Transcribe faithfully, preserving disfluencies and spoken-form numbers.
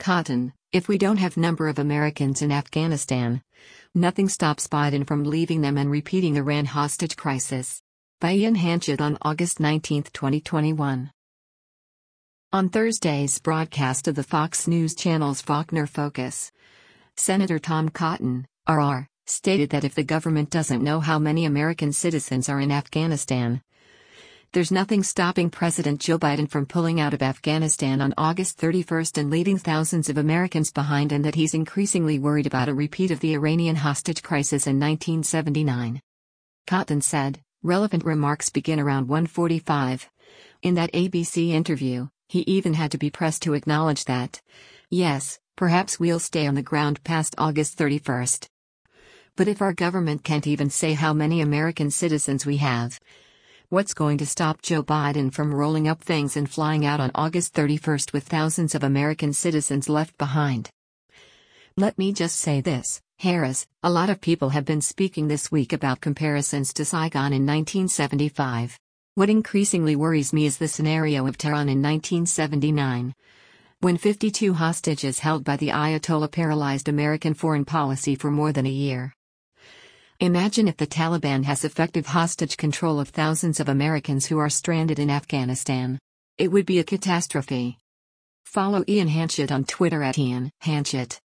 Cotton, if we don't have number of Americans in Afghanistan, nothing stops Biden from leaving them and repeating Iran hostage crisis. By Ian Hanchett on August nineteenth, twenty twenty-one. On Thursday's broadcast of the Fox News Channel's Faulkner Focus, Senator Tom Cotton, R R, stated that if the government doesn't know how many American citizens are in Afghanistan, there's nothing stopping President Joe Biden from pulling out of Afghanistan on August thirty-first and leaving thousands of Americans behind, and that he's increasingly worried about a repeat of the Iranian hostage crisis in nineteen seventy-nine. Cotton said, relevant remarks begin around one forty-five. In that A B C interview, he even had to be pressed to acknowledge that, yes, perhaps we'll stay on the ground past August thirty-first. But if our government can't even say how many American citizens we have, what's going to stop Joe Biden from rolling up things and flying out on August thirty-first with thousands of American citizens left behind? Let me just say this, Harris, a lot of people have been speaking this week about comparisons to Saigon in nineteen seventy-five. What increasingly worries me is the scenario of Tehran in nineteen seventy-nine, when fifty-two hostages held by the Ayatollah paralyzed American foreign policy for more than a year. Imagine if the Taliban has effective hostage control of thousands of Americans who are stranded in Afghanistan. It would be a catastrophe. Follow Ian Hanchett on Twitter at Ian Hanchett.